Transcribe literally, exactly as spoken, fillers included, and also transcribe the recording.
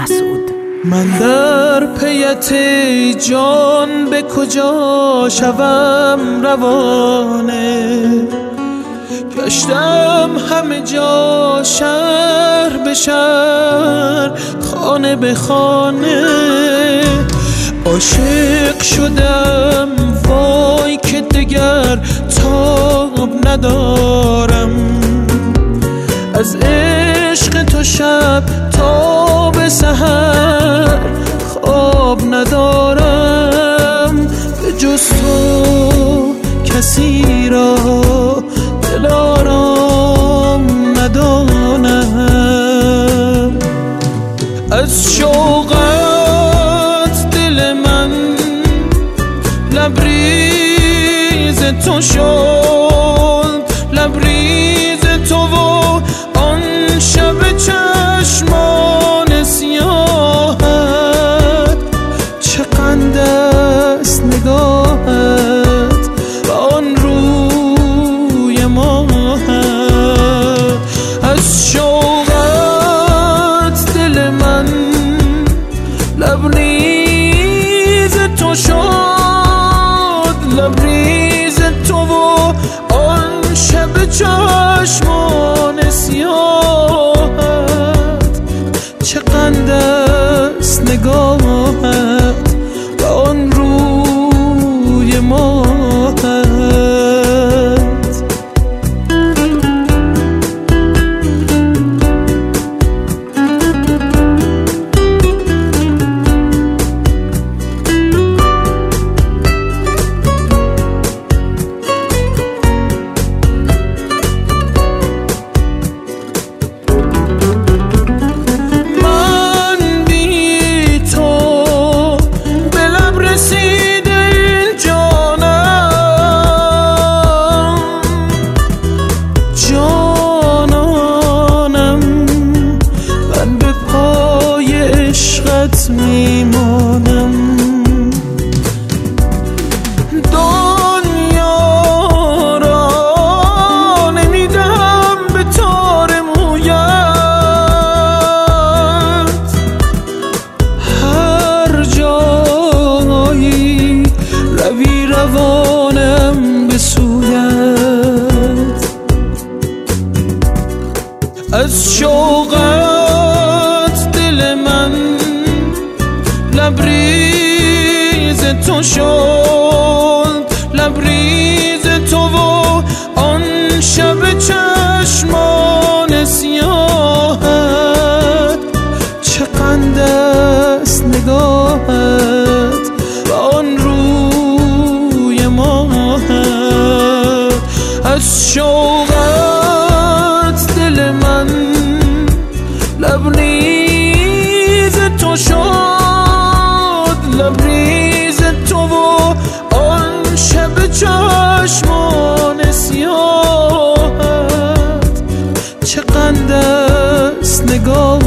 مسعود. من در پیت جان به کجا شوم روانه، گشتم همه جا شهر به شهر خانه به خانه، عاشق شدم وای که دگر تاب ندارم، از عشق تو شب تا به سحر خواب ندارم، به جز تو کسی را دلارام ندانم، از شوقت دل من لبریز تو شد، لبریز تو و آن شب چشمان سیاهت، چه قند است نگاهت و آن روی ماهت، از شوقت دل من لبریز تو شد، لبریز تو و آن شب چشمان سیاهت، چه قند است نگاهت و آن روی ماهت. میمانم دنیا را نمیدم به تار مویت، هر جایی روی روانم به سویت، از شوقت دل من لبریز تو شد، لبریز تو و آن شب چشمان سیاهت، چه قند است نگاهت و آن روی ماهت، از شوقت دل من لبریز تو شد، لبریز تو و آن شب چشمان سیاهت، چه قند است نگاه